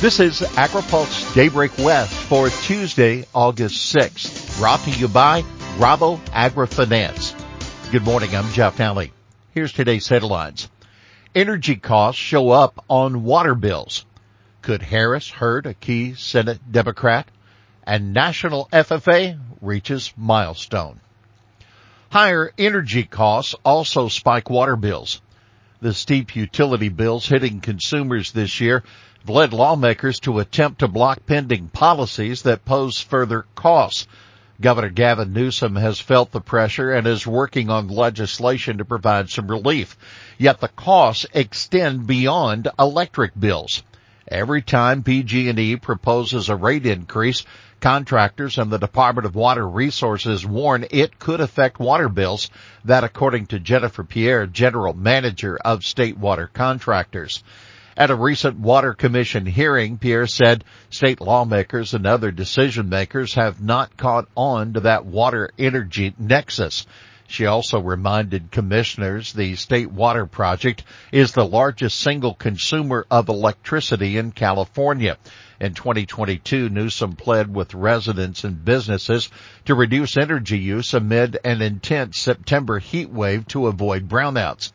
This is AgriPulse Daybreak West for Tuesday, August 6th, brought to you by Rabo AgriFinance. Good morning, I'm Jeff Nally. Here's today's headlines. Energy costs show up on water bills. Could Harris hurt a key Senate Democrat? And national FFA reaches milestone. Higher energy costs also spike water bills. The steep utility bills hitting consumers this year have led lawmakers to attempt to block pending policies that pose further costs. Governor Gavin Newsom has felt the pressure and is working on legislation to provide some relief. Yet the costs extend beyond electric bills. Every time PG&E proposes a rate increase, contractors and the Department of Water Resources warn it could affect water bills. That according to Jennifer Pierre, General Manager of State Water Contractors. At a recent Water Commission hearing, Pierre said state lawmakers and other decision makers have not caught on to that water energy nexus. She also reminded commissioners the State Water Project is the largest single consumer of electricity in California. In 2022, Newsom pled with residents and businesses to reduce energy use amid an intense September heat wave to avoid brownouts.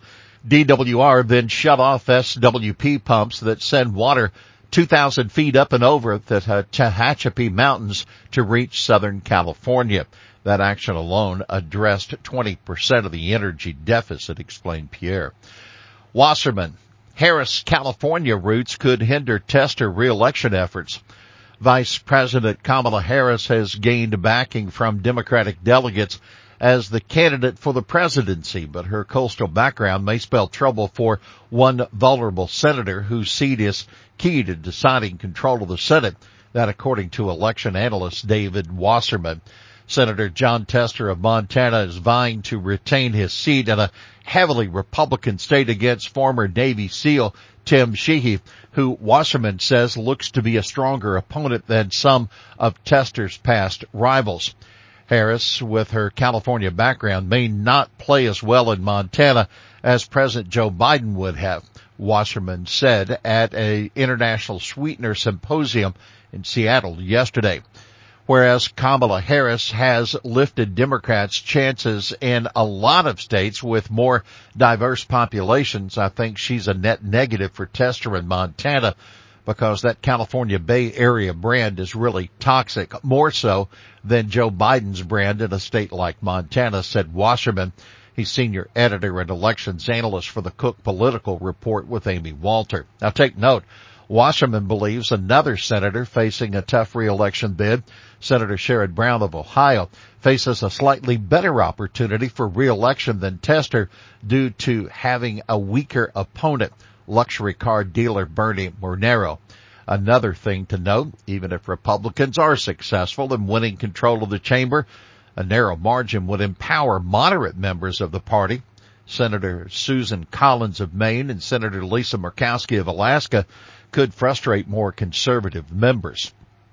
DWR then shut off SWP pumps that send water 2,000 feet up and over the Tehachapi Mountains to reach Southern California. That action alone addressed 20% of the energy deficit, explained Pierre. Wasserman, Harris' California roots could hinder Tester re-election efforts. Vice President Kamala Harris has gained backing from Democratic delegates as the candidate for the presidency, but her coastal background may spell trouble for one vulnerable senator whose seat is key to deciding control of the Senate. That according to election analyst David Wasserman. Senator Jon Tester of Montana is vying to retain his seat in a heavily Republican state against former Navy SEAL Tim Sheehy, who Wasserman says looks to be a stronger opponent than some of Tester's past rivals. Harris, with her California background, may not play as well in Montana as President Joe Biden would have, Wasserman said at an International Sweetener Symposium in Seattle yesterday. Whereas Kamala Harris has lifted Democrats' chances in a lot of states with more diverse populations, I think she's a net negative for Tester in Montana because that California Bay Area brand is really toxic, more so than Joe Biden's brand in a state like Montana, said Wasserman. He's senior editor and elections analyst for the Cook Political Report with Amy Walter. Now take note. Wasserman believes another senator facing a tough re-election bid, Senator Sherrod Brown of Ohio, faces a slightly better opportunity for re-election than Tester due to having a weaker opponent, luxury car dealer Bernie Mornero. Another thing to note, even if Republicans are successful in winning control of the chamber, a narrow margin would empower moderate members of the party. Senator Susan Collins of Maine and Senator Lisa Murkowski of Alaska could frustrate more conservative members.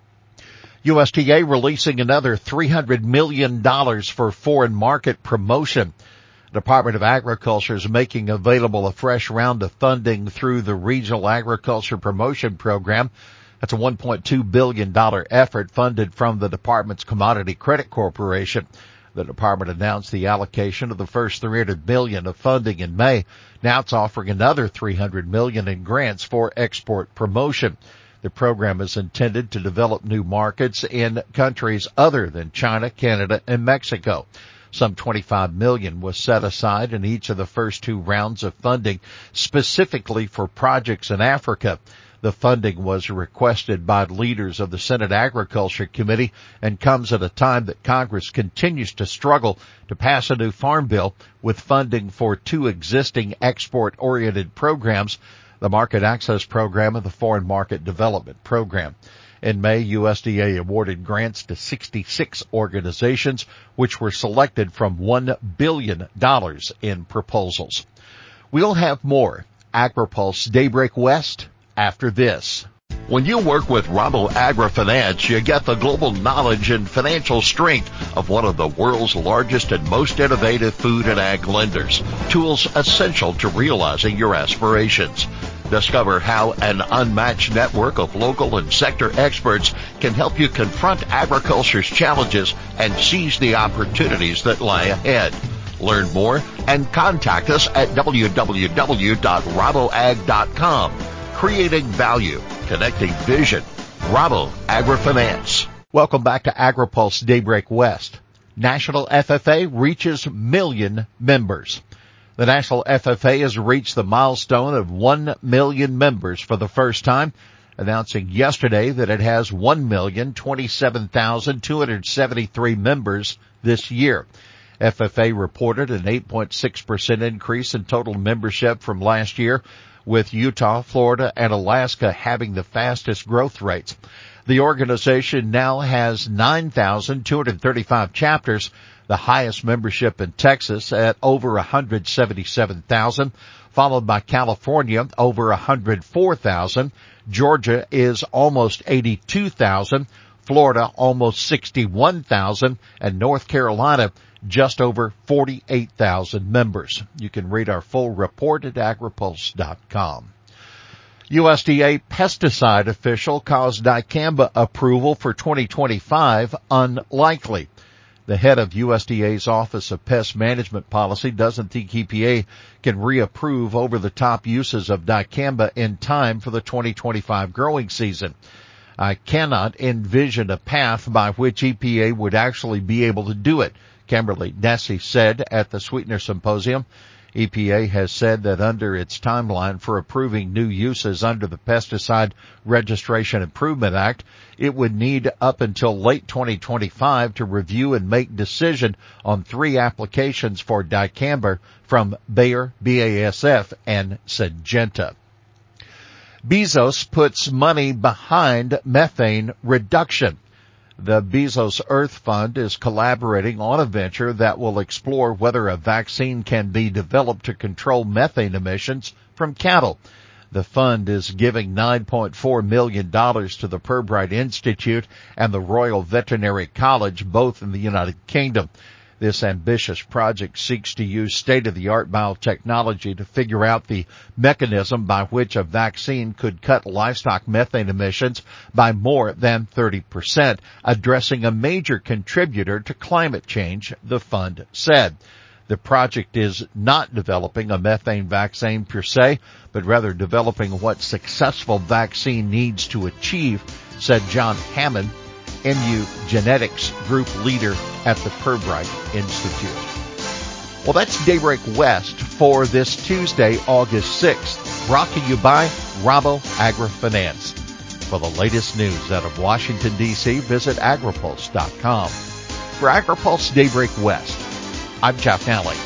USDA releasing another $300 million for foreign market promotion. Department of Agriculture is making available a fresh round of funding through the Regional Agriculture Promotion Program. That's a $1.2 billion effort funded from the department's Commodity Credit Corporation. The department announced the allocation of the first $300 million of funding in May. Now it's offering another $300 million in grants for export promotion. The program is intended to develop new markets in countries other than China, Canada, and Mexico. Some $25 million was set aside in each of the first two rounds of funding specifically for projects in Africa. The funding was requested by leaders of the Senate Agriculture Committee and comes at a time that Congress continues to struggle to pass a new farm bill with funding for two existing export-oriented programs, the Market Access Program and the Foreign Market Development Program. In May, USDA awarded grants to 66 organizations, which were selected from $1 billion in proposals. We'll have more AgriPulse Daybreak West after this. When you work with Rabo AgriFinance, you get the global knowledge and financial strength of one of the world's largest and most innovative food and ag lenders. Tools essential to realizing your aspirations. Discover how an unmatched network of local and sector experts can help you confront agriculture's challenges and seize the opportunities that lie ahead. Learn more and contact us at www.raboag.com. Creating value, connecting vision. Rabo AgriFinance. Welcome back to AgriPulse Daybreak West. National FFA reaches million members. The National FFA has reached the milestone of 1 million members for the first time, announcing yesterday that it has 1,027,273 members this year. FFA reported an 8.6% increase in total membership from last year, with Utah, Florida, and Alaska having the fastest growth rates. The organization now has 9,235 chapters, the highest membership in Texas at over 177,000, followed by California over 104,000. Georgia is almost 82,000, Florida almost 61,000, and North Carolina just over 48,000 members. You can read our full report at agripulse.com. USDA pesticide official calls dicamba approval for 2025 unlikely. The head of USDA's Office of Pest Management Policy doesn't think EPA can reapprove over-the-top uses of dicamba in time for the 2025 growing season. I cannot envision a path by which EPA would actually be able to do it, Kimberly Nesse said at the Sweetener Symposium. EPA has said that under its timeline for approving new uses under the Pesticide Registration Improvement Act, it would need up until late 2025 to review and make decision on 3 applications for dicamba from Bayer, BASF, and Syngenta. Bezos puts money behind methane reduction. The Bezos Earth Fund is collaborating on a venture that will explore whether a vaccine can be developed to control methane emissions from cattle. The fund is giving $9.4 million to the Pirbright Institute and the Royal Veterinary College, both in the United Kingdom. This ambitious project seeks to use state-of-the-art biotechnology to figure out the mechanism by which a vaccine could cut livestock methane emissions by more than 30%, addressing a major contributor to climate change, the fund said. The project is not developing a methane vaccine per se, but rather developing what successful vaccine needs to achieve, said John Hammond, MU Genetics Group leader at the Pirbright Institute. Well, that's Daybreak West for this Tuesday, August 6th, brought to you by Rabo AgriFinance. For the latest news out of Washington, D.C., visit agripulse.com. For AgriPulse Daybreak West, I'm Jeff Nally.